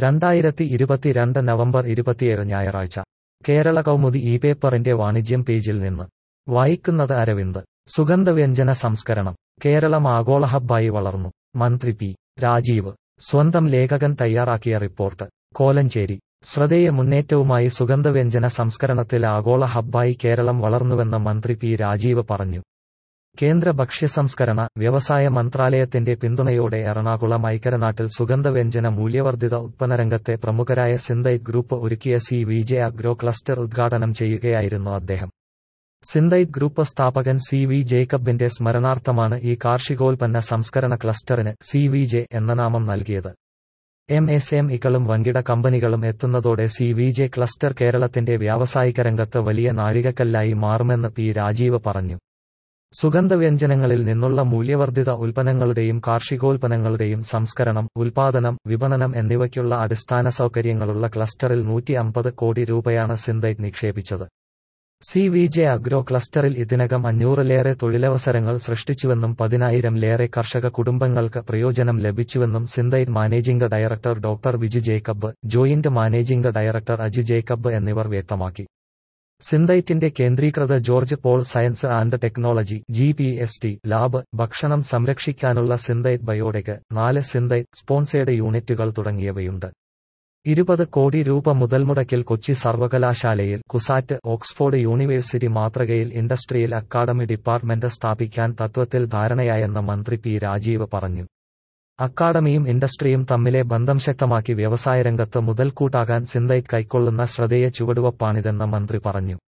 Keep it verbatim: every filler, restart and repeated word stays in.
രണ്ടായിരത്തി ഇരുപത്തിരണ്ട് നവംബർ ഇരുപത്തിയേഴ് ഞായറാഴ്ച കേരള കൗമുദി ഈ പേപ്പറിന്റെ വാണിജ്യം പേജിൽ നിന്ന് വായിക്കുന്നത് അരവിന്ദ്. സുഗന്ധവ്യഞ്ജന സംസ്കരണം കേരളം ആഗോള ഹബ്ബായി വളർന്നു. മന്ത്രി പി രാജീവ് സ്വന്തം ലേഖകൻ തയ്യാറാക്കിയ റിപ്പോർട്ട്. കോലഞ്ചേരി ശ്രദ്ധേയ മുന്നേറ്റവുമായി സുഗന്ധവ്യഞ്ജന സംസ്കരണത്തിൽ ആഗോള ഹബ്ബായി കേരളം വളർന്നുവെന്ന് മന്ത്രി പി രാജീവ് പറഞ്ഞു. കേന്ദ്ര ഭക്ഷ്യസംസ്കരണ വ്യവസായ മന്ത്രാലയത്തിന്റെ പിന്തുണയോടെ എറണാകുളം ഐക്കരനാട്ടിൽ സുഗന്ധവ്യഞ്ജന മൂല്യവർദ്ധിത ഉത്പന്നരംഗത്തെ പ്രമുഖരായ സിന്തൈറ്റ് ഗ്രൂപ്പ് ഒരുക്കിയ C V J agro cluster ഉദ്ഘാടനം ചെയ്യുകയായിരുന്നു അദ്ദേഹം. സിന്തൈറ്റ് ഗ്രൂപ്പ് സ്ഥാപകൻ സി വി ജേക്കബിന്റെ സ്മരണാർത്ഥമാണ് ഈ കാർഷികോൽപ്പന്ന സംസ്കരണ ക്ലസ്റ്ററിന് സി വി ജെ എന്ന നാമം നൽകിയത്. എം എസ് എം ഇകളും വൻകിട കമ്പനികളും എത്തുന്നതോടെ സി വി ജെ ക്ലസ്റ്റർ കേരളത്തിന്റെ വ്യാവസായിക രംഗത്ത് വലിയ നാഴികക്കല്ലായി മാറുമെന്ന് പി രാജീവ് പറഞ്ഞു. സുഗന്ധവ്യഞ്ജനങ്ങളിൽ നിന്നുള്ള മൂല്യവർദ്ധിത ഉൽപ്പന്നങ്ങളുടെയും കാർഷികോൽപ്പന്നങ്ങളുടെയും സംസ്കരണം, ഉൽപാദനം, വിപണനം എന്നിവയ്ക്കുള്ള അടിസ്ഥാന സൗകര്യങ്ങളുള്ള ക്ലസ്റ്ററിൽ നൂറ്റി അമ്പത് കോടി രൂപയാണ് സിന്തൈറ്റ് നിക്ഷേപിച്ചത്. സി വി ജെ അഗ്രോ ക്ലസ്റ്ററിൽ ഇതിനകം അഞ്ഞൂറിലേറെ തൊഴിലവസരങ്ങൾ സൃഷ്ടിച്ചുവെന്നും പതിനായിരംലേറെ കർഷക കുടുംബങ്ങൾക്ക് പ്രയോജനം ലഭിച്ചുവെന്നും Synthite managing director doctor Viju Jacob, joint managing director Aju Jacob എന്നിവർ വ്യക്തമാക്കി. സിന്തൈറ്റിന്റെ കേന്ദ്രീകൃത George Paul science and technology G P S T lab, ഭക്ഷണം സംരക്ഷിക്കാനുള്ള സിന്തൈറ്റ് ബയോടെക്, നാല് സിന്തൈറ്റ് സ്പോൺസേഡ് യൂണിറ്റുകൾ തുടങ്ങിയവയുണ്ട്. ഇരുപത് കോടി രൂപ മുതൽമുടക്കിൽ കൊച്ചി സർവകലാശാലയിൽ കുസാറ്റ്, ഓക്സ്ഫോർഡ് യൂണിവേഴ്സിറ്റി മാതൃകയിൽ ഇൻഡസ്ട്രിയൽ അക്കാദമി ഡിപ്പാർട്ട്മെന്റ് സ്ഥാപിക്കാൻ തത്വത്തിൽ ധാരണയായെന്ന് മന്ത്രി പി രാജീവ് പറഞ്ഞു. അക്കാദമിയും ഇൻഡസ്ട്രിയും തമ്മിലെ ബന്ധം ശക്തമാക്കി വ്യവസായരംഗത്ത് മുതൽക്കൂട്ടാകാൻ സിന്തൈറ്റ് കൈക്കൊള്ളുന്ന ശ്രദ്ധേയ ചുവടുവപ്പാണിതെന്ന് മന്ത്രി പറഞ്ഞു.